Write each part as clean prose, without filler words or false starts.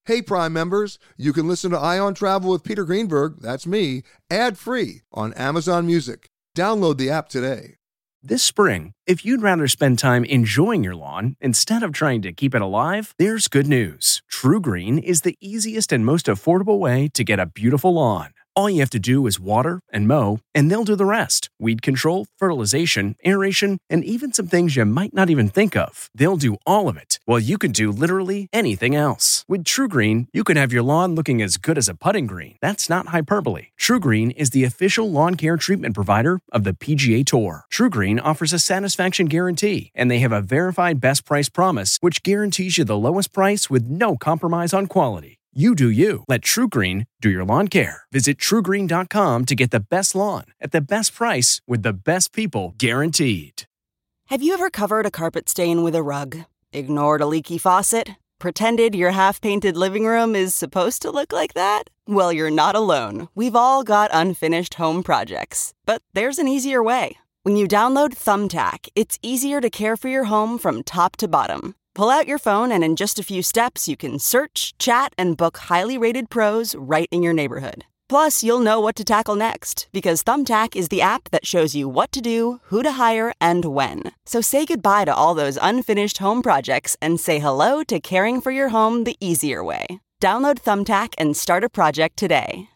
Hey, Prime members, you can listen to Eye on Travel with Peter Greenberg, that's me, ad-free on Amazon Music. Download the app today. This spring, if you'd rather spend time enjoying your lawn instead of trying to keep it alive, there's good news. TruGreen is the easiest and most affordable way to get a beautiful lawn. All you have to do is water and mow, and they'll do the rest. Weed control, fertilization, aeration, and even some things you might not even think of. They'll do all of it, while you can do literally anything else. With TruGreen, you can have your lawn looking as good as a putting green. That's not hyperbole. TruGreen is the official lawn care treatment provider of the PGA Tour. TruGreen offers a satisfaction guarantee, and they have a verified best price promise, which guarantees you the lowest price with no compromise on quality. You do you. Let TruGreen do your lawn care. Visit TruGreen.com to get the best lawn at the best price with the best people guaranteed. Have you ever covered a carpet stain with a rug? Ignored a leaky faucet? Pretended your half-painted living room is supposed to look like that? Well, you're not alone. We've all got unfinished home projects. But there's an easier way. When you download Thumbtack, it's easier to care for your home from top to bottom. Pull out your phone and in just a few steps, you can search, chat, and book highly rated pros right in your neighborhood. Plus, you'll know what to tackle next because Thumbtack is the app that shows you what to do, who to hire, and when. So say goodbye to all those unfinished home projects and say hello to caring for your home the easier way. Download Thumbtack and start a project today.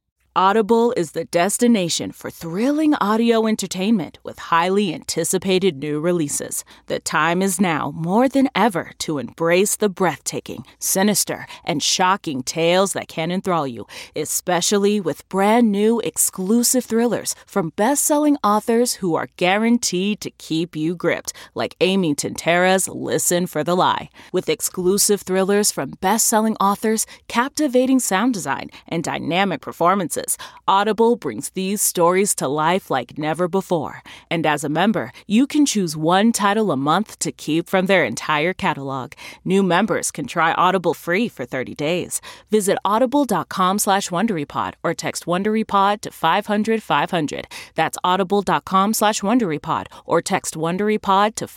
Audible is the destination for thrilling audio entertainment with highly anticipated new releases. The time is now more than ever to embrace the breathtaking, sinister, and shocking tales that can enthrall you, especially with brand new exclusive thrillers from best-selling authors who are guaranteed to keep you gripped, like Amy Tintera's Listen for the Lie. With exclusive thrillers from best-selling authors, captivating sound design, and dynamic performances, Audible brings these stories to life like never before. And as a member, you can choose one title a month to keep from their entire catalog. New members can try Audible free for 30 days. Visit audible.com/WonderyPod or text WonderyPod to 500-500. That's audible.com/WonderyPod or text WonderyPod to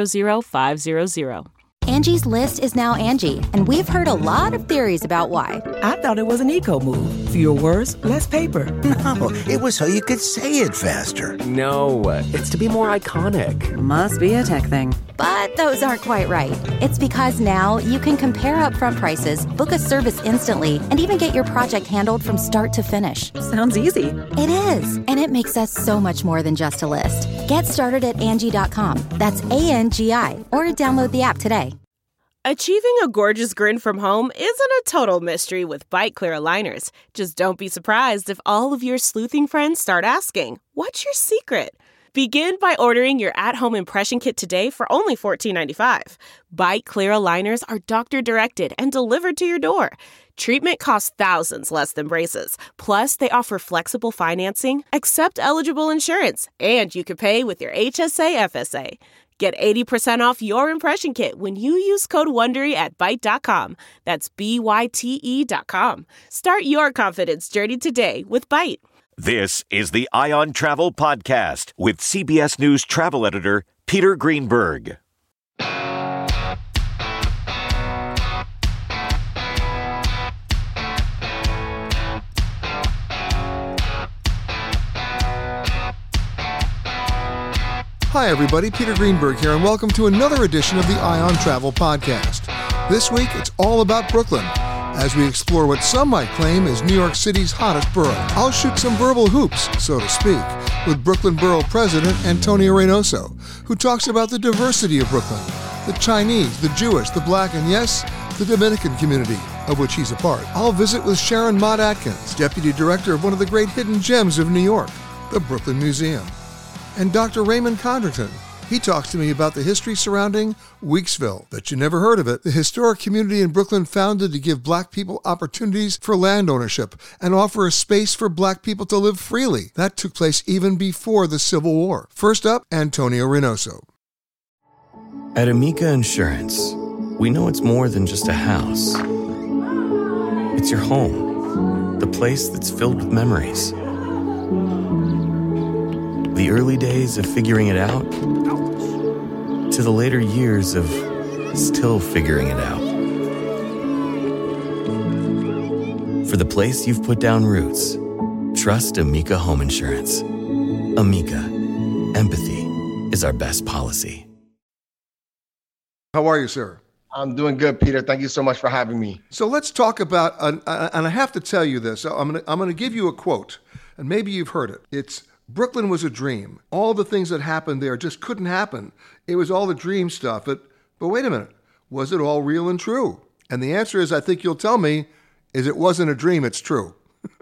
500-500. Angie's List is now Angie, and we've heard a lot of theories about why. I thought it was an eco move. Fewer words, less paper. No, it was so you could say it faster. No, it's to be more iconic. Must be a tech thing. But those aren't quite right. It's because now you can compare upfront prices, book a service instantly, and even get your project handled from start to finish. Sounds easy. It is, and it makes us so much more than just a list. Get started at Angie.com. That's ANGI, or download the app today. Achieving a gorgeous grin from home isn't a total mystery with Byte Clear aligners. Just don't be surprised if all of your sleuthing friends start asking, "What's your secret?" Begin by ordering your at-home impression kit today for only $14.95. Byte Clear aligners are doctor-directed and delivered to your door. Treatment costs thousands less than braces. Plus, they offer flexible financing, accept eligible insurance, and you can pay with your HSA FSA. Get 80% off your impression kit when you use code WONDERY at Byte.com. That's BYTE.com. Start your confidence journey today with Byte. This is the Eye on Travel podcast with CBS News travel editor Peter Greenberg. Hi, everybody. Peter Greenberg here, and welcome to another edition of the Eye on Travel podcast. This week, it's all about Brooklyn, as we explore what some might claim is New York City's hottest borough. I'll shoot some verbal hoops, so to speak, with Brooklyn Borough President Antonio Reynoso, who talks about the diversity of Brooklyn, the Chinese, the Jewish, the Black, and yes, the Dominican community, of which he's a part. I'll visit with Sharon Mott Atkins, Deputy Director of one of the great hidden gems of New York, the Brooklyn Museum. And Dr. Raymond Condrington. He talks to me about the history surrounding Weeksville. Bet you never heard of it. The historic community in Brooklyn founded to give Black people opportunities for land ownership and offer a space for Black people to live freely. That took place even before the Civil War. First up, Antonio Reynoso. At Amica Insurance, we know it's more than just a house. It's your home, the place that's filled with memories. The early days of figuring it out to the later years of still figuring it out. For the place you've put down roots, trust Amica Home Insurance. Amica, empathy is our best policy. How are you, sir? I'm doing good, Peter. Thank you so much for having me. So let's talk about, and I have to tell you this. I'm gonna give you a quote, and maybe you've heard it. It's, Brooklyn was a dream. All the things that happened there just couldn't happen. It was all the dream stuff. But wait a minute. Was it all real and true? And the answer is, I think you'll tell me, is it wasn't a dream, it's true.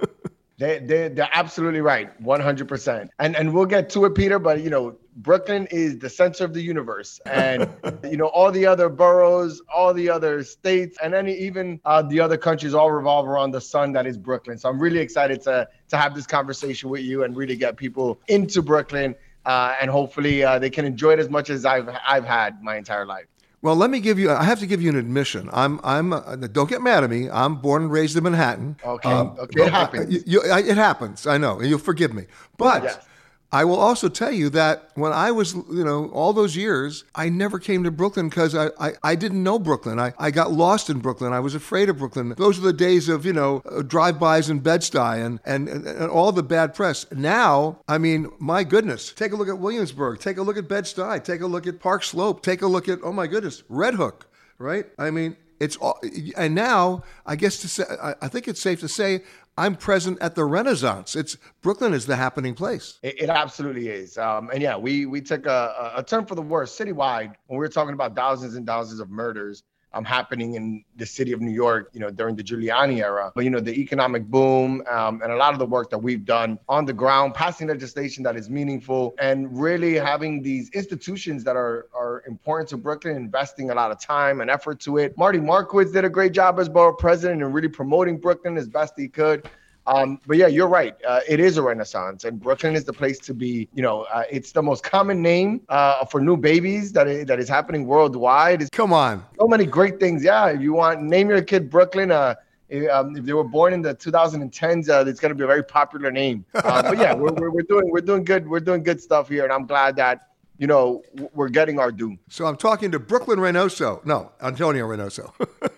They're absolutely right, 100%. And we'll get to it, Peter, but, Brooklyn is the center of the universe. And, all the other boroughs, all the other states, and even the other countries all revolve around the sun that is Brooklyn. So I'm really excited to have this conversation with you and really get people into Brooklyn. And hopefully they can enjoy it as much as I've had my entire life. Well, I have to give you an admission. Don't get mad at me. I'm born and raised in Manhattan. Okay, it happens. It happens, I know, and you'll forgive me. But yes. I will also tell you that when I was, all those years, I never came to Brooklyn because I didn't know Brooklyn. I got lost in Brooklyn. I was afraid of Brooklyn. Those are the days of, drive-bys in Bed-Stuy and all the bad press. Now, I mean, my goodness, take a look at Williamsburg. Take a look at Bed-Stuy. Take a look at Park Slope. Take a look at, oh my goodness, Red Hook, right? I mean, it's all, and now I guess I think it's safe to say I'm present at the Renaissance. Brooklyn is the happening place. It absolutely is. And yeah, we took a turn for the worse citywide when we were talking about thousands and thousands of murders happening in the city of New York, during the Giuliani era. But, the economic boom and a lot of the work that we've done on the ground, passing legislation that is meaningful and really having these institutions that are important to Brooklyn, investing a lot of time and effort to it. Marty Markowitz did a great job as borough president and really promoting Brooklyn as best he could. But yeah, you're right. It is a renaissance, and Brooklyn is the place to be. It's the most common name for new babies that is happening worldwide. Come on. So many great things. Yeah, if you want, name your kid Brooklyn. If they were born in the 2010s, it's going to be a very popular name. But yeah, we're doing good. We're doing good stuff here, and I'm glad that we're getting our due. So I'm talking to Antonio Reynoso.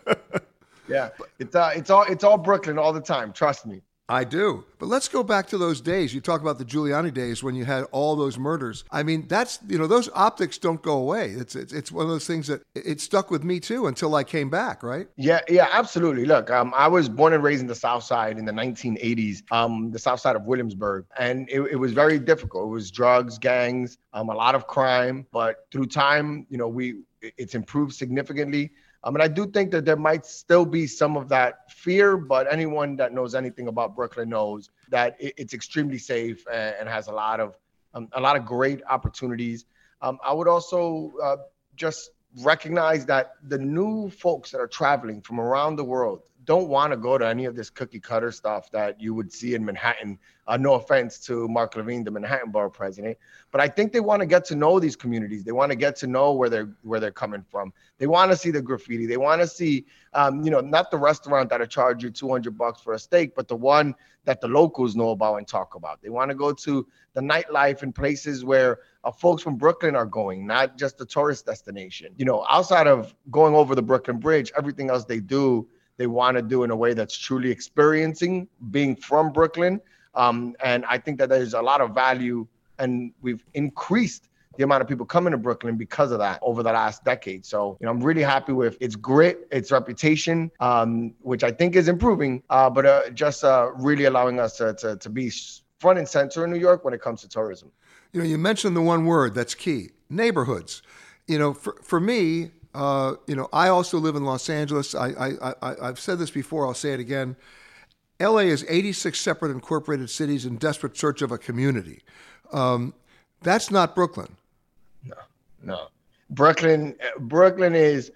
Yeah, it's all Brooklyn all the time. Trust me. I do. But let's go back to those days. You talk about the Giuliani days when you had all those murders. I mean, that's, those optics don't go away. It's one of those things that it stuck with me too until I came back, right? Yeah, absolutely. Look, I was born and raised in the South Side in the 1980s, the South Side of Williamsburg. And it was very difficult. It was drugs, gangs, a lot of crime. But through time, it's improved significantly. And I do think that there might still be some of that fear, but anyone that knows anything about Brooklyn knows that it's extremely safe and has a lot of great opportunities. I would also just recognize that the new folks that are traveling from around the world don't want to go to any of this cookie cutter stuff that you would see in Manhattan. No offense to Mark Levine, the Manhattan Borough President, but I think they want to get to know these communities. They want to get to know where they're coming from. They want to see the graffiti. They want to see, not the restaurant that'll charge you $200 for a steak, but the one that the locals know about and talk about. They want to go to the nightlife and places where folks from Brooklyn are going, not just a tourist destination. Outside of going over the Brooklyn Bridge, everything else they do, they want to do in a way that's truly experiencing being from Brooklyn. And I think that there's a lot of value, and we've increased the amount of people coming to Brooklyn because of that over the last decade. So, I'm really happy with its grit, its reputation, which I think is improving, but just really allowing us to be front and center in New York when it comes to tourism. You mentioned the one word that's key, neighborhoods. For me, I also live in Los Angeles. I've said this before, I'll say it again. LA is 86 separate incorporated cities in desperate search of a community. That's not Brooklyn. No. Brooklyn is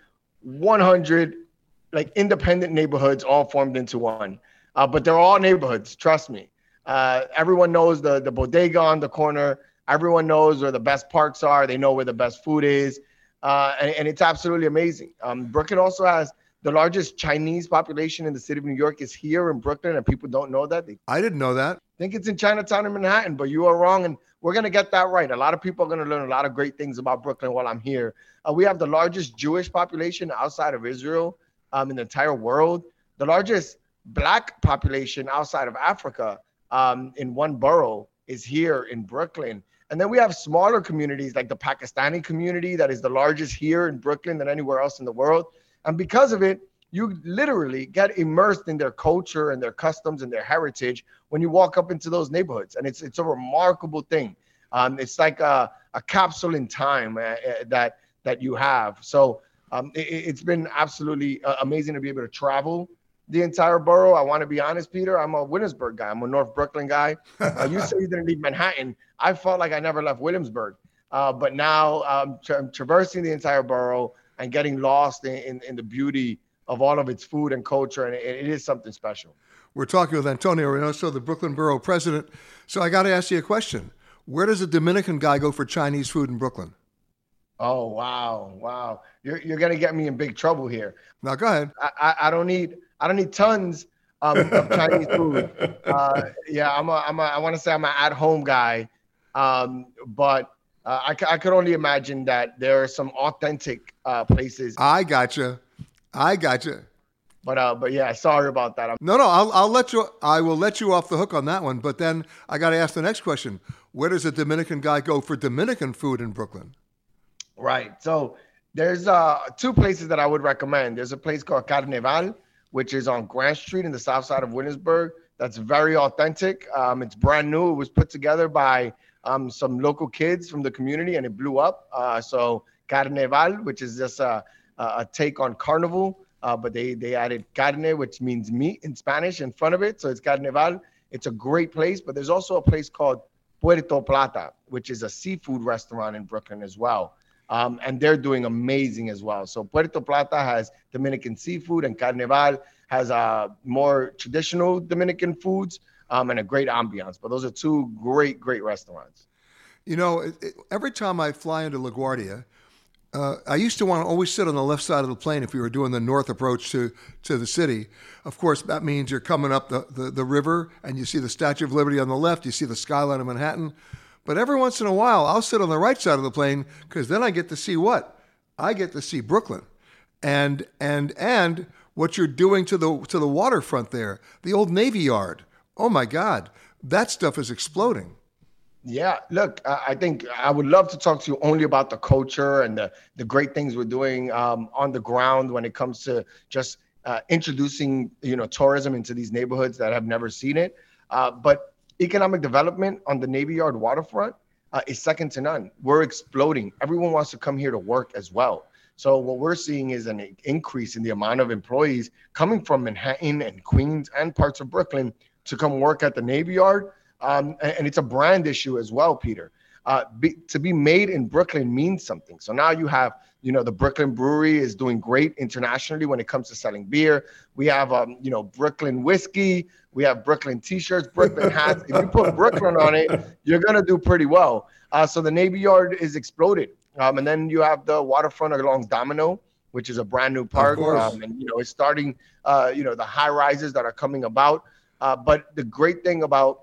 100 independent neighborhoods all formed into one. But they're all neighborhoods, trust me. Everyone knows the bodega on the corner. Everyone knows where the best parks are. They know where the best food is. And it's absolutely amazing. Brooklyn also has the largest Chinese population in the city of New York is here in Brooklyn, and people don't know that. I didn't know that. I think it's in Chinatown in Manhattan, but you are wrong, and we're going to get that right. A lot of people are going to learn a lot of great things about Brooklyn while I'm here. We have the largest Jewish population outside of Israel in the entire world, the largest Black population outside of Africa in one borough is here in Brooklyn. And then we have smaller communities like the Pakistani community that is the largest here in Brooklyn than anywhere else in the world. And because of it, you literally get immersed in their culture and their customs and their heritage when you walk up into those neighborhoods. And it's a remarkable thing. It's like a capsule in time that you have. So it's been absolutely amazing to be able to travel the entire borough. I want to be honest, Peter, I'm a Williamsburg guy. I'm a North Brooklyn guy. You say you didn't leave Manhattan. I felt like I never left Williamsburg. But now I'm traversing the entire borough and getting lost in the beauty of all of its food and culture. And it is something special. We're talking with Antonio Reynoso, the Brooklyn Borough president. So I got to ask you a question. Where does a Dominican guy go for Chinese food in Brooklyn? Oh, wow. You're going to get me in big trouble here. Now, go ahead. I don't need tons of Chinese food. I want to say I'm an at-home guy, but I could only imagine that there are some authentic places. I gotcha. But yeah, sorry about that. No, I will let you off the hook on that one. But then I got to ask the next question: where does a Dominican guy go for Dominican food in Brooklyn? Right. So there's two places that I would recommend. There's a place called Carneval, which is on Grant Street in the south side of Williamsburg. That's very authentic. It's brand new. It was put together by some local kids from the community, and it blew up. So Carneval, which is just a take on carnival, but they added carne, which means meat in Spanish, in front of it. So it's Carneval. It's a great place. But there's also a place called Puerto Plata, which is a seafood restaurant in Brooklyn as well. And they're doing amazing as well. So Puerto Plata has Dominican seafood, and Carneval has more traditional Dominican foods and a great ambiance. But those are two great restaurants. You know, every time I fly into LaGuardia, I used to want to always sit on the left side of the plane if we were doing the north approach to the city. Of course, that means you're coming up the river and you see the Statue of Liberty on the left, you see the skyline of Manhattan. But every once in a while, I'll sit on the right side of the plane because then I get to see what? I get to see Brooklyn. And what you're doing to the waterfront there, the old Navy Yard. Oh my God, that stuff is exploding. Yeah, look, I think I would love to talk to you only about the culture and the great things we're doing on the ground when it comes to just introducing, tourism into these neighborhoods that have never seen it. But economic development on the Navy Yard waterfront is second to none. We're exploding. Everyone wants to come here to work as well. So what we're seeing is an increase in the amount of employees coming from Manhattan and Queens and parts of Brooklyn to come work at the Navy Yard. And it's a brand issue as well, Peter. To be made in Brooklyn means something. So now you have, the Brooklyn Brewery is doing great internationally when it comes to selling beer. We have, Brooklyn whiskey. We have Brooklyn T-shirts, Brooklyn hats. If you put Brooklyn on it, you're going to do pretty well. So the Navy Yard is exploded. And then you have the waterfront along Domino, which is a brand new park. And, it's starting, the high rises that are coming about. But the great thing about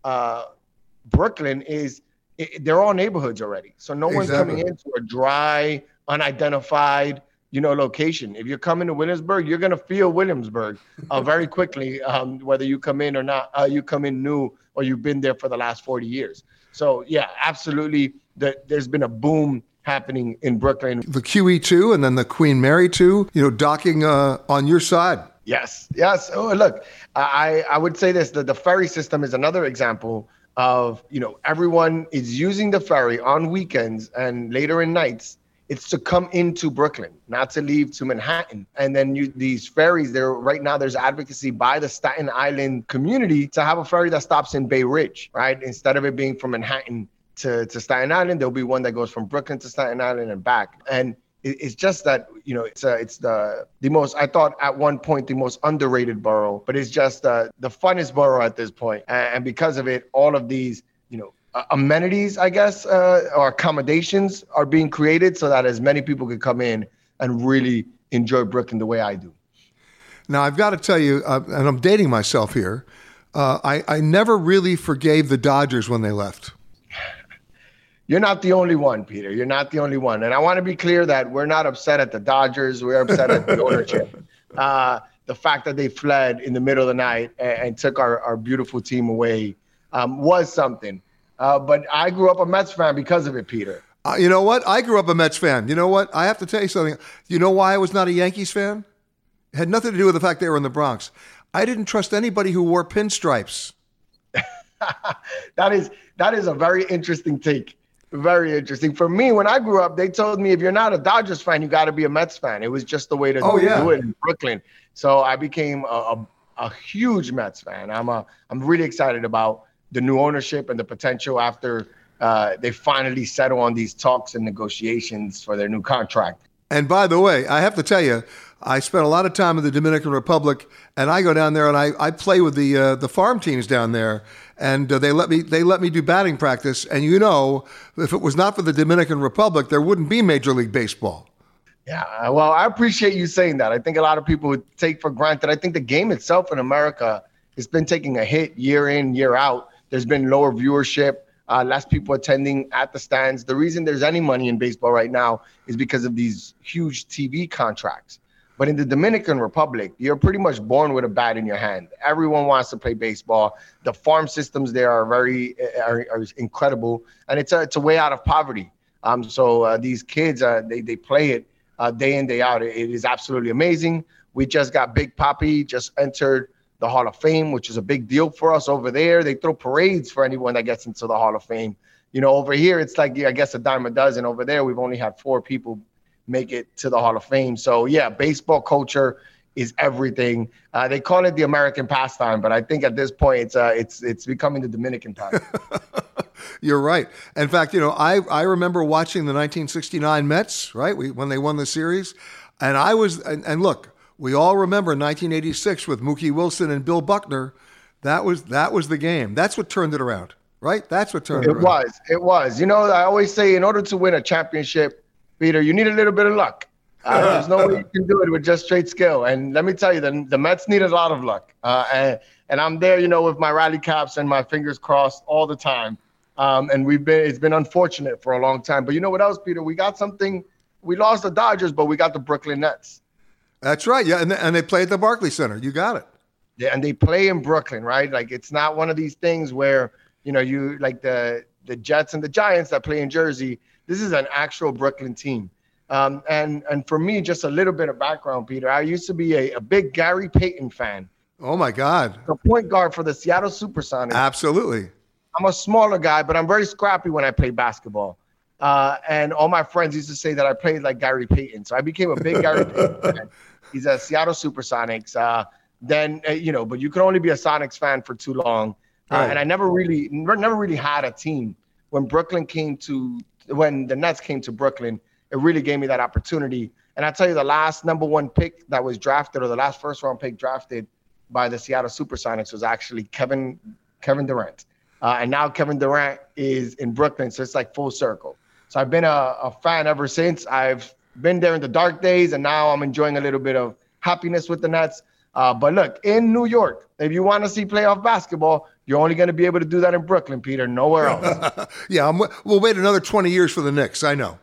Brooklyn is they're all neighborhoods already. So no one's coming into a dry, unidentified, location. If you're coming to Williamsburg, you're going to feel Williamsburg very quickly, whether you come in or not, you come in new or you've been there for the last 40 years. So yeah, absolutely. There's been a boom happening in Brooklyn. The QE2 and then the Queen Mary 2, docking on your side. Yes. Oh, look, I would say this, the ferry system is another example of, everyone is using the ferry on weekends and later in nights. It's to come into Brooklyn, not to leave to Manhattan. And then these ferries, right now there's advocacy by the Staten Island community to have a ferry that stops in Bay Ridge, right? Instead of it being from Manhattan to Staten Island, there'll be one that goes from Brooklyn to Staten Island and back. And it's just that, it's the most, I thought at one point, the most underrated borough, but it's just the funnest borough at this point. And because of it, all of these, amenities, I guess, or accommodations are being created so that as many people could come in and really enjoy Brooklyn the way I do. Now, I've got to tell you, and I'm dating myself here, I never really forgave the Dodgers when they left. You're not the only one, Peter. You're not the only one. And I want to be clear that we're not upset at the Dodgers. We're upset at the ownership. the fact that they fled in the middle of the night and took our beautiful team away was something. But I grew up a Mets fan because of it, Peter. You know what? I grew up a Mets fan. You know what? I have to tell you something. You know why I was not a Yankees fan? It had nothing to do with the fact they were in the Bronx. I didn't trust anybody who wore pinstripes. That is a very interesting take. Very interesting. For me, when I grew up, they told me if you're not a Dodgers fan, you got to be a Mets fan. It was just the way to do it in Brooklyn. So I became a huge Mets fan. I'm really excited about the new ownership and the potential after they finally settle on these talks and negotiations for their new contract. And by the way, I have to tell you, I spent a lot of time in the Dominican Republic, and I go down there and I play with the farm teams down there, and they let me do batting practice. And you know, if it was not for the Dominican Republic, there wouldn't be Major League Baseball. Yeah, well, I appreciate you saying that. I think a lot of people would take for granted. I think the game itself in America has been taking a hit year in, year out. There's been lower viewership. Less people attending at the stands. The reason there's any money in baseball right now is because of these huge TV contracts. But in the Dominican Republic, you're pretty much born with a bat in your hand. Everyone wants to play baseball. The farm systems there are incredible, and it's a way out of poverty. So these kids, they play it day in, day out. It is absolutely amazing. We just got Big Papi just entered the Hall of Fame, which is a big deal for us over there. They throw parades for anyone that gets into the Hall of Fame. You know, over here, it's like, I guess, a dime a dozen. Over there, we've only had 4 people make it to the Hall of Fame. So, yeah, baseball culture is everything. They call it the American pastime, but I think at this point, it's becoming the Dominican pastime. You're right. In fact, you know, I remember watching the 1969 Mets, right, when they won the series. And and look, we all remember 1986 with Mookie Wilson and Bill Buckner. That was the game. That's what turned it around, right? That's what turned it around. It was. You know, I always say in order to win a championship, Peter, you need a little bit of luck. There's no way you can do it with just straight skill. And let me tell you, the Mets needed a lot of luck. And I'm there, you know, with my rally caps and my fingers crossed all the time. And it's been unfortunate for a long time. But you know what else, Peter? We got something. We lost the Dodgers, but we got the Brooklyn Nets. That's right. Yeah, and they play at the Barclays Center. You got it. Yeah, and they play in Brooklyn, right? Like, it's not one of these things where, you know, you like the Jets and the Giants that play in Jersey. This is an actual Brooklyn team. And for me, just a little bit of background, Peter. I used to be a big Gary Payton fan. Oh, my God. The point guard for the Seattle Supersonics. Absolutely. I'm a smaller guy, but I'm very scrappy when I play basketball. And all my friends used to say that I played like Gary Payton. So I became a big Gary Payton fan. He's a Seattle Supersonics. You know, but you can only be a Sonics fan for too long. Right. And I never really had a team. When the Nets came to Brooklyn, it really gave me that opportunity. And I tell you, the last number 1 pick that was drafted, or the last first-round pick drafted by the Seattle Supersonics, was actually Kevin Durant. And now Kevin Durant is in Brooklyn, so it's like full circle. So I've been a fan ever since. I've been there in the dark days, and now I'm enjoying a little bit of happiness with the Nets. But look, in New York, if you want to see playoff basketball, you're only going to be able to do that in Brooklyn, Peter, nowhere else. Yeah, we'll wait another 20 years for the Knicks. I know.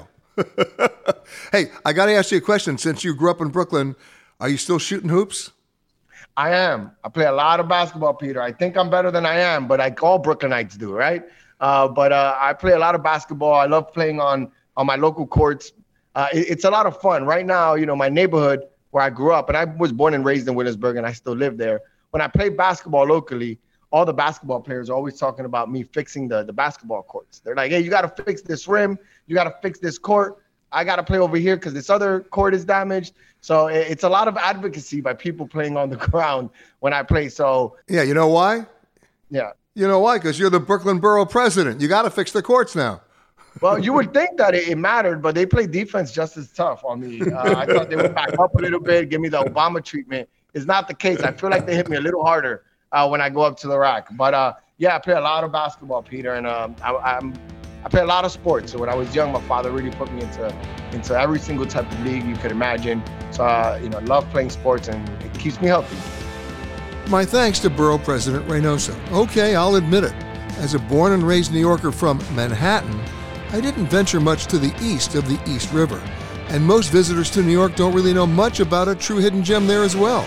Hey, I got to ask you a question. Since you grew up in Brooklyn, are you still shooting hoops? I am. I play a lot of basketball, Peter. I think I'm better than I am, but like all Brooklynites do, right? But I play a lot of basketball. I love playing on my local courts. It's a lot of fun. Right now, you know, my neighborhood where I grew up, and I was born and raised in Williamsburg, and I still live there. When I play basketball locally, all the basketball players are always talking about me fixing the basketball courts. They're like, hey, you got to fix this rim. You got to fix this court. I got to play over here because this other court is damaged. So it's a lot of advocacy by people playing on the ground when I play. So yeah, you know why? Yeah. You know why? Because you're the Brooklyn Borough president. You got to fix the courts now. Well, you would think that it mattered, but they play defense just as tough on me. I thought they would back up a little bit, give me the Obama treatment. It's not the case. I feel like they hit me a little harder when I go up to the rack. But yeah, I play a lot of basketball, Peter, and I play a lot of sports. So when I was young, my father really put me into every single type of league you could imagine. So I love playing sports, and it keeps me healthy. My thanks to Borough President Reynoso. Okay, I'll admit it. As a born and raised New Yorker from Manhattan, I didn't venture much to the east of the East River. And most visitors to New York don't really know much about a true hidden gem there as well.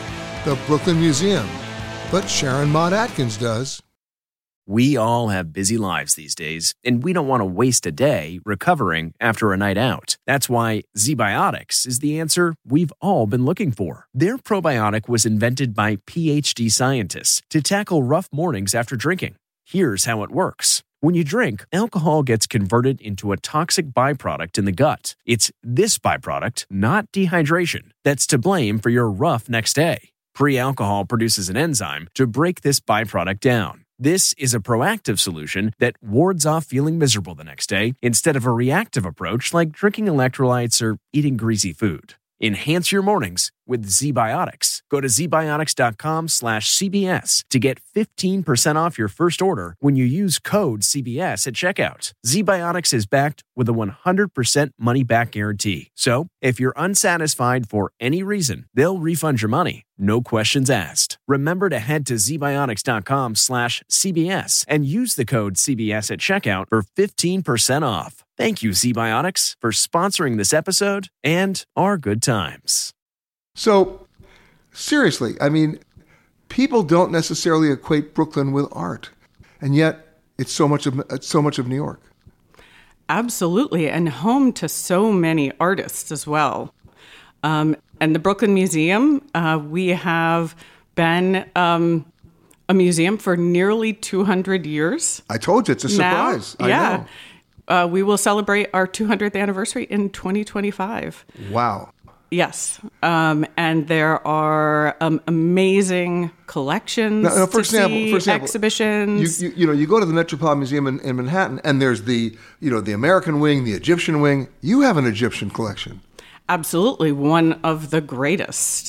the Brooklyn Museum, but Sharon Maude Atkins does. We all have busy lives these days, and we don't want to waste a day recovering after a night out. That's why ZBiotics is the answer we've all been looking for. Their probiotic was invented by PhD scientists to tackle rough mornings after drinking. Here's how it works. When you drink, alcohol gets converted into a toxic byproduct in the gut. It's this byproduct, not dehydration, that's to blame for your rough next day. Pre-alcohol produces an enzyme to break this byproduct down. This is a proactive solution that wards off feeling miserable the next day instead of a reactive approach like drinking electrolytes or eating greasy food. Enhance your mornings with ZBiotics. Go to zbiotics.com/CBS to get 15% off your first order when you use code CBS at checkout. ZBiotics is backed with a 100% money-back guarantee. So, if you're unsatisfied for any reason, they'll refund your money. No questions asked. Remember to head to zbiotics.com/CBS and use the code CBS at checkout for 15% off. Thank you, ZBiotics, for sponsoring this episode and our good times. So, seriously, I mean, people don't necessarily equate Brooklyn with art, and yet it's so much of New York. Absolutely, and home to so many artists as well. And the Brooklyn Museum, we have been a museum for nearly 200 years. I told you, it's a surprise. Now, yeah. I know. We will celebrate our 200th anniversary in 2025. Wow. Yes. And there are amazing collections, for example, exhibitions. You go to the Metropolitan Museum in Manhattan, and there's the American wing, the Egyptian wing. You have an Egyptian collection. Absolutely. One of the greatest.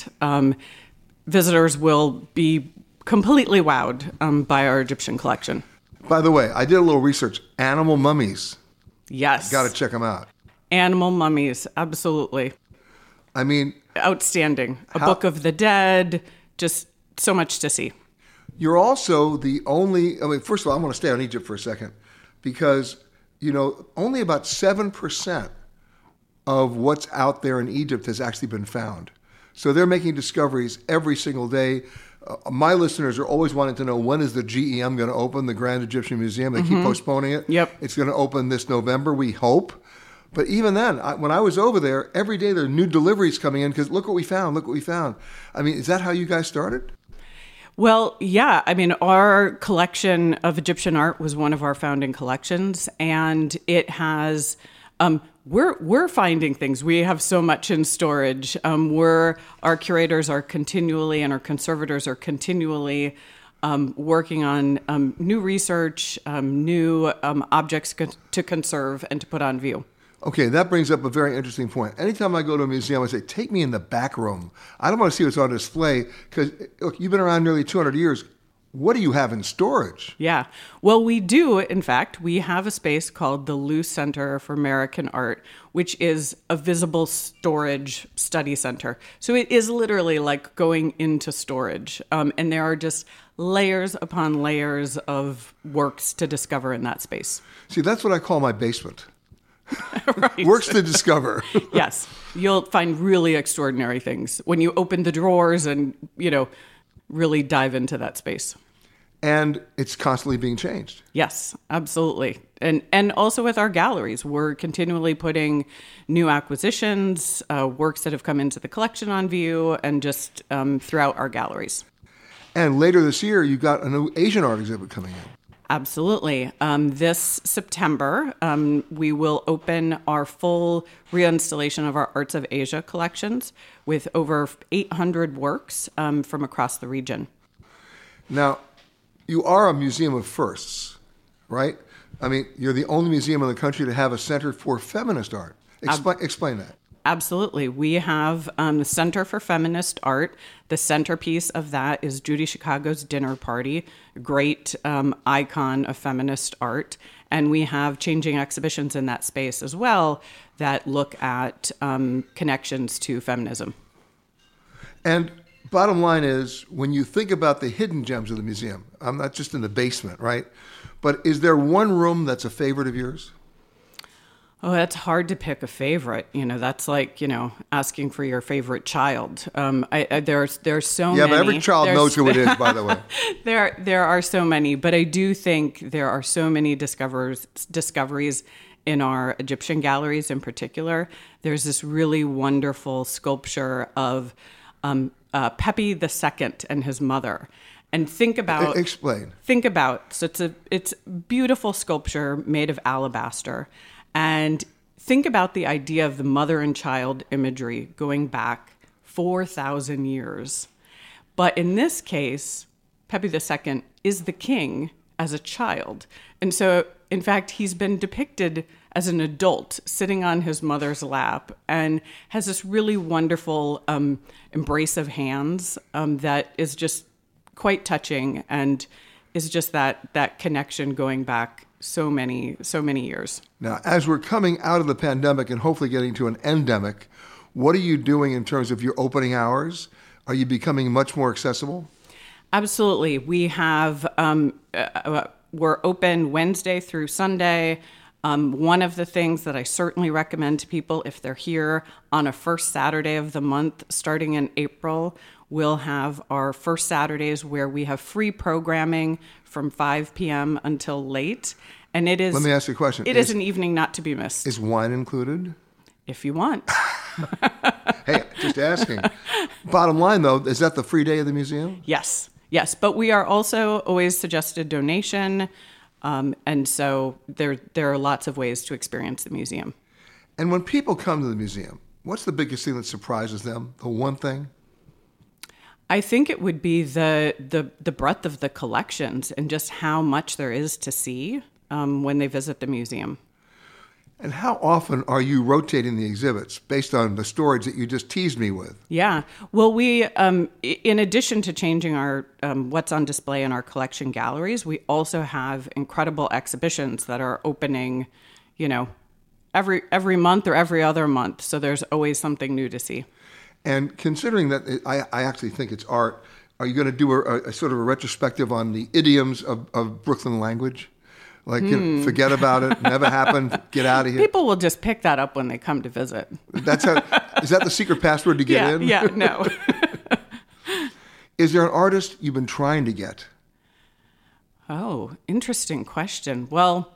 Visitors will be completely wowed by our Egyptian collection. By the way, I did a little research. Animal mummies. Yes. Got to check them out. Animal mummies. Absolutely. I mean, outstanding. A Book of the Dead. Just so much to see. You're also the only, first of all, I want to stay on Egypt for a second because, only about 7% of what's out there in Egypt has actually been found. So they're making discoveries every single day. My listeners are always wanting to know, when is the GEM going to open, the Grand Egyptian Museum? They keep postponing it. Yep. It's going to open this November, we hope. But even then, when I was over there, every day there are new deliveries coming in because look what we found. I mean, is that how you guys started? Well, yeah. I mean, our collection of Egyptian art was one of our founding collections, and it has... We're finding things. We have so much in storage. Our curators are continually, and our conservators are continually working on new research, new objects to conserve and to put on view. Okay, that brings up a very interesting point. Anytime I go to a museum, I say, take me in the back room. I don't want to see what's on display because, look, you've been around nearly 200 years. What do you have in storage? Yeah. Well, we do, in fact, we have a space called the Luce Center for American Art, which is a visible storage study center. So it is literally like going into storage. And there are just layers upon layers of works to discover in that space. See, that's what I call my basement. Right. Works to discover. Yes. You'll find really extraordinary things when you open the drawers and, really dive into that space. And it's constantly being changed. Yes, absolutely. And also with our galleries, we're continually putting new acquisitions, works that have come into the collection on view, and just throughout our galleries. And later this year, you've got a new Asian art exhibit coming in. Absolutely. This September, we will open our full reinstallation of our Arts of Asia collections with over 800 works from across the region. Now, you are a museum of firsts, right? I mean, you're the only museum in the country to have a center for feminist art. Explain that. Absolutely. We have the Center for Feminist Art. The centerpiece of that is Judy Chicago's Dinner Party, a great icon of feminist art. And we have changing exhibitions in that space as well that look at connections to feminism. And bottom line is, when you think about the hidden gems of the museum, I'm not just in the basement, right? But is there one room that's a favorite of yours? Oh, that's hard to pick a favorite. That's like, asking for your favorite child. There's so many. Yeah, but every child knows who it is, by the way. There are so many, but I do think there are so many discoveries in our Egyptian galleries in particular. There's this really wonderful sculpture of Pepi II and his mother. And Explain. So it's a beautiful sculpture made of alabaster. And think about the idea of the mother and child imagery going back 4,000 years. But in this case, Pepi II is the king as a child. And so, in fact, he's been depicted as an adult sitting on his mother's lap and has this really wonderful embrace of hands that is just quite touching and is just that connection going back so many years. Now, as we're coming out of the pandemic and hopefully getting to an endemic, what are you doing in terms of your opening hours? Are you becoming much more accessible? Absolutely. We have, we're open Wednesday through Sunday. One of the things that I certainly recommend to people, if they're here on a first Saturday of the month, starting in April, we'll have our first Saturdays where we have free programming from 5 p.m. until late. And it is... Let me ask you a question. It is an evening not to be missed. Is wine included? If you want. Hey, just asking. Bottom line, though, is that the free day of the museum? Yes. But we are also always suggested donation. And so there are lots of ways to experience the museum. And when people come to the museum, what's the biggest thing that surprises them? The one thing? I think it would be the breadth of the collections and just how much there is to see when they visit the museum. And how often are you rotating the exhibits based on the storage that you just teased me with? Yeah. Well, we, in addition to changing our what's on display in our collection galleries, we also have incredible exhibitions that are opening, every month or every other month. So there's always something new to see. And considering that I actually think it's art, are you going to do a sort of a retrospective on the idioms of Brooklyn language? Like, forget about it, never happened, get out of here. People will just pick that up when they come to visit. Is that the secret password to get in? Yeah, no. Is there an artist you've been trying to get? Oh, interesting question. Well,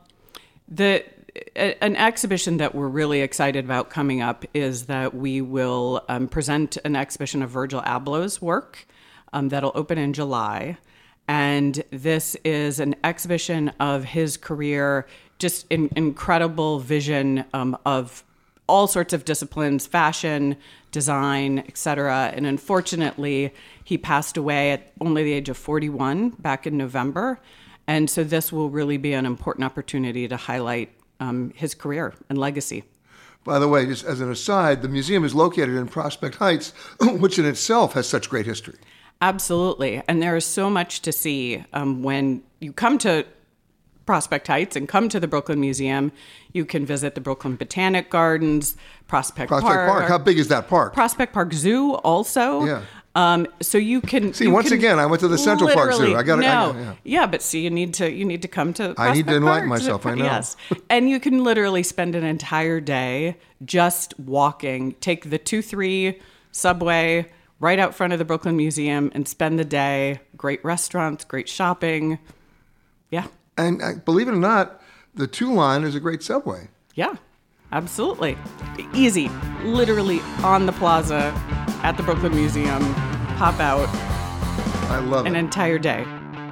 an exhibition that we're really excited about coming up is that we will present an exhibition of Virgil Abloh's work that'll open in July. And this is an exhibition of his career, just incredible vision of all sorts of disciplines, fashion, design, etc. And unfortunately, he passed away at only the age of 41 back in November. And so this will really be an important opportunity to highlight his career and legacy. By the way, just as an aside, the museum is located in Prospect Heights, which in itself has such great history. Absolutely. And there is so much to see. When you come to Prospect Heights and come to the Brooklyn Museum, you can visit the Brooklyn Botanic Gardens, Prospect Park. How big is that park? Prospect Park Zoo also. Yeah. So you can see. Once again, I went to the Central Park Zoo. But see, you need to come to. I need to enlighten myself. I know. Yes, and you can literally spend an entire day just walking. Take the 2-3 subway right out front of the Brooklyn Museum and spend the day. Great restaurants, great shopping. Yeah. And believe it or not, the 2 line is a great subway. Yeah, absolutely. Easy. Literally on the plaza at the Brooklyn Museum. Pop out. I love an entire day.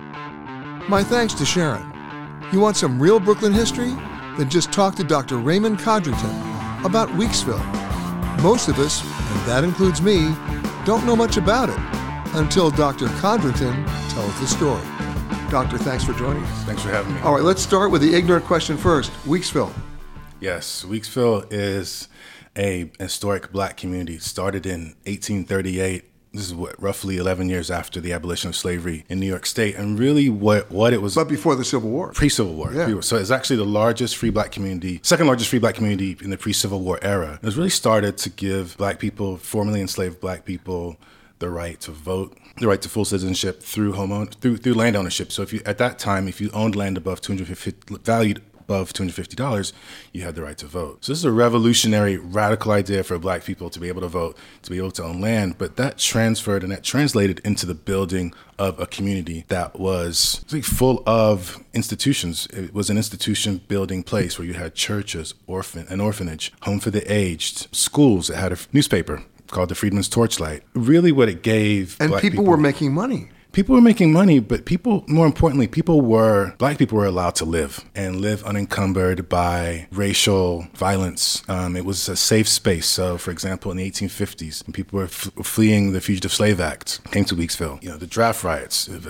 My thanks to Sharon. You want some real Brooklyn history? Then just talk to Dr. Raymond Codrington about Weeksville. Most of us, and that includes me, don't know much about it until Dr. Codrington tells the story. Doctor, thanks for joining us. Thanks for having me. All right, let's start with the ignorant question first. Weeksville. Yes, Weeksville is a historic black community. Started in 1838. This is roughly 11 years after the abolition of slavery in New York State. And really what it was... But before the Civil War. Pre-Civil War. Yeah. So it's actually the largest free black community, second largest free black community in the pre-Civil War era. It was really started to give black people, formerly enslaved black people, the right to vote, the right to full citizenship through land ownership. So at that time, if you owned land above valued above $250, you had the right to vote. So this is a revolutionary, radical idea for Black people to be able to vote, to be able to own land. But that transferred and that translated into the building of a community that was full of institutions. It was an institution building place where you had churches, an orphanage, home for the aged, schools. It had a newspaper called the Freedmen's Torchlight. Really what it gave And Black people were making money. People were making money, but more importantly, Black people were allowed to live and live unencumbered by racial violence. It was a safe space. So, for example, in the 1850s, when people were fleeing the Fugitive Slave Act, came to Weeksville, the draft riots of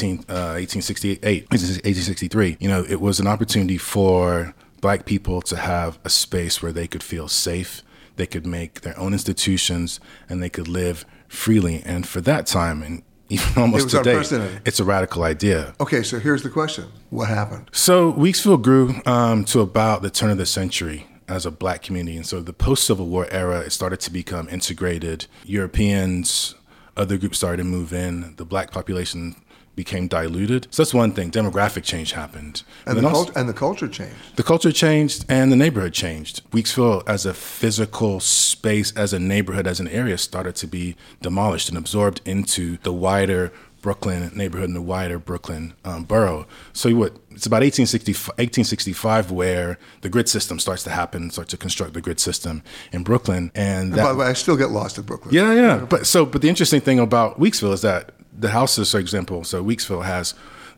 1863, it was an opportunity for Black people to have a space where they could feel safe, they could make their own institutions, and they could live freely. And for that time, and even almost today, it's a radical idea. Okay, so here's the question. What happened? So Weeksville grew to about the turn of the century as a Black community. And so the post-Civil War era, it started to become integrated. Europeans, other groups started to move in. The Black population became diluted. So that's one thing. Demographic change happened. And the culture changed. The culture changed and the neighborhood changed. Weeksville as a physical space, as a neighborhood, as an area, started to be demolished and absorbed into the wider Brooklyn neighborhood and the wider Brooklyn borough. So it's about 1865 where the grid system starts to happen, start to construct the grid system in Brooklyn. And by the way, I still get lost in Brooklyn. Yeah. But the interesting thing about Weeksville is that the houses, for example, so Weeksville has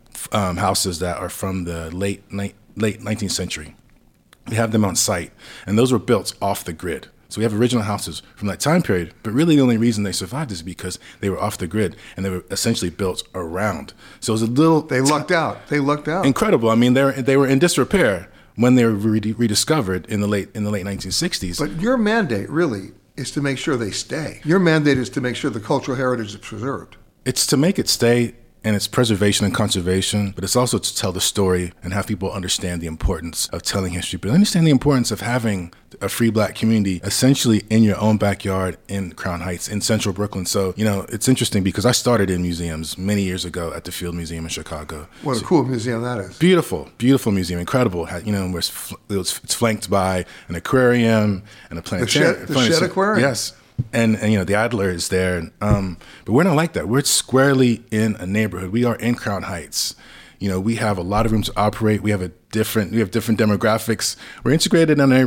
houses that are from the late 19th century. We have them on site, and those were built off the grid. So we have original houses from that time period, but really the only reason they survived is because they were off the grid and they were essentially built around. So it was a little... They lucked out. Incredible. I mean, they were in disrepair when they were rediscovered in the late 1960s. But your mandate really is to make sure they stay. Your mandate is to make sure the cultural heritage is preserved. It's to make it stay, and it's preservation and conservation, but it's also to tell the story and have people understand the importance of telling history, but understand the importance of having a free Black community essentially in your own backyard in Crown Heights, in central Brooklyn. So, it's interesting because I started in museums many years ago at the Field Museum in Chicago. What a cool museum that is. Beautiful, beautiful museum, incredible. Where it's flanked by an aquarium and a planetarium. The Shed Aquarium? Yes. And the Adler is there. But we're not like that. We're squarely in a neighborhood. We are in Crown Heights. We have a lot of room to operate. We have different demographics. We're integrated in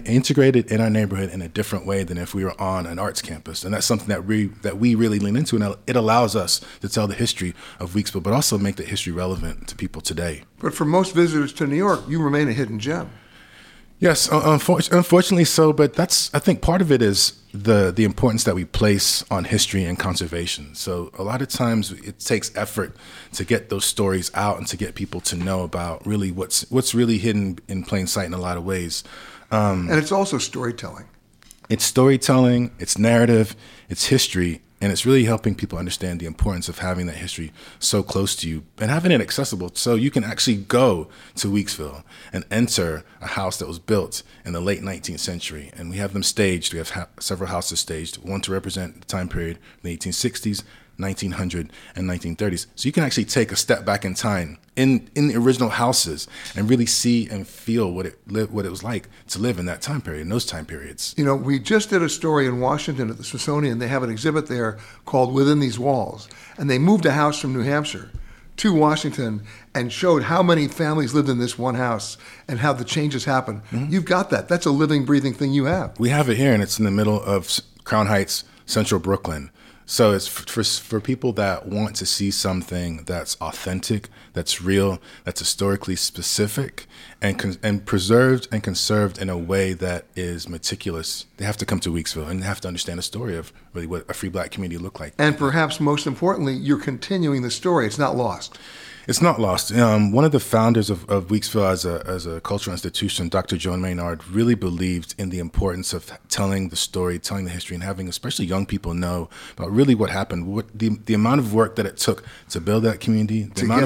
our neighborhood in a different way than if we were on an arts campus. And that's something that we really lean into. And it allows us to tell the history of Weeksville, but also make the history relevant to people today. But for most visitors to New York, you remain a hidden gem. Yes, unfortunately so, but I think part of it is the importance that we place on history and conservation. So a lot of times it takes effort to get those stories out and to get people to know about really what's really hidden in plain sight in a lot of ways. And it's also storytelling. It's storytelling, it's narrative, it's history, and it's really helping people understand the importance of having that history so close to you and having it accessible so you can actually go to Weeksville and enter a house that was built in the late 19th century. And we have them staged. We have several houses staged, one to represent the time period, the 1860s, 1900, and 1930s. So you can actually take a step back in time in the original houses and really see and feel what it was like to live in that time period, in those time periods. We just did a story in Washington at the Smithsonian. They have an exhibit there called Within These Walls. And they moved a house from New Hampshire to Washington and showed how many families lived in this one house and how the changes happened. Mm-hmm. You've got that. That's a living, breathing thing you have. We have it here, and it's in the middle of Crown Heights, central Brooklyn. So it's for people that want to see something that's authentic, that's real, that's historically specific, and preserved and conserved in a way that is meticulous. They have to come to Weeksville and they have to understand the story of really what a free Black community looked like. And perhaps most importantly, you're continuing the story. It's not lost. It's not lost. One of the founders of Weeksville as a cultural institution, Dr. Joan Maynard, really believed in the importance of telling the story, telling the history, and having especially young people know about really what happened, what the amount of work that it took to build that community. The amount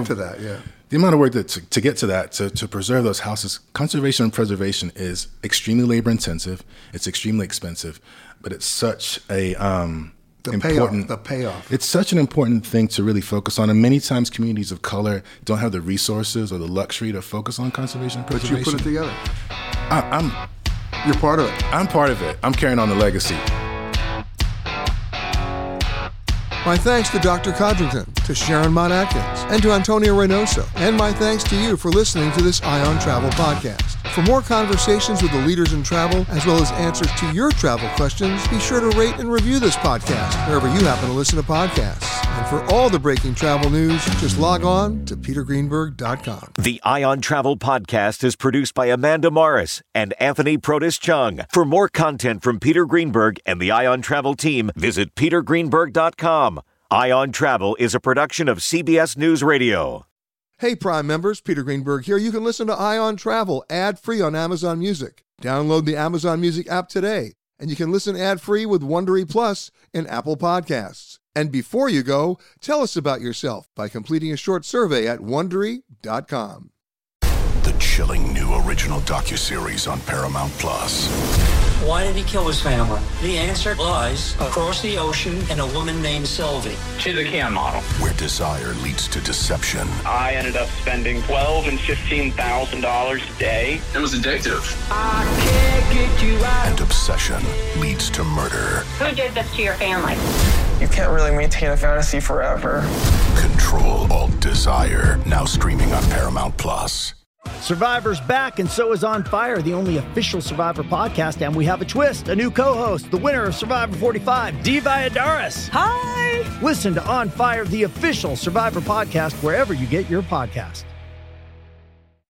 of work that to get to that, to preserve those houses. Conservation and preservation is extremely labor intensive. It's extremely expensive, but it's such a important. The payoff. It's such an important thing to really focus on. And many times communities of color don't have the resources or the luxury to focus on conservation and preservation. But you put it together. You're part of it. I'm part of it. I'm carrying on the legacy. My thanks to Dr. Codrington, to Sharon Mott Atkins, and to Antonio Reynoso. And my thanks to you for listening to this Ion Travel podcast. For more conversations with the leaders in travel, as well as answers to your travel questions, be sure to rate and review this podcast wherever you happen to listen to podcasts. And for all the breaking travel news, just log on to petergreenberg.com. The Ion Travel Podcast is produced by Amanda Morris and Anthony Protis-Chung. For more content from Peter Greenberg and the Ion Travel team, visit petergreenberg.com. Ion Travel is a production of CBS News Radio. Hey, Prime members, Peter Greenberg here. You can listen to Ion Travel ad-free on Amazon Music. Download the Amazon Music app today, and you can listen ad-free with Wondery Plus in Apple Podcasts. And before you go, tell us about yourself by completing a short survey at Wondery.com. The chilling new original docuseries on Paramount Plus. Why did he kill his family? The answer lies across the ocean in a woman named Sylvie. She's a Can model. Where desire leads to deception. I ended up spending $12,000 and $15,000 a day. It was addictive. I can't get you out. And obsession leads to murder. Who did this to your family? You can't really maintain a fantasy forever. Control Alt Desire. Now streaming on Paramount Plus. Survivor's back, and so is On Fire, the only official Survivor podcast, and we have a twist, a new co-host, the winner of Survivor 45, Dee Valladares. Hi! Listen to On Fire, the official Survivor podcast, wherever you get your podcast.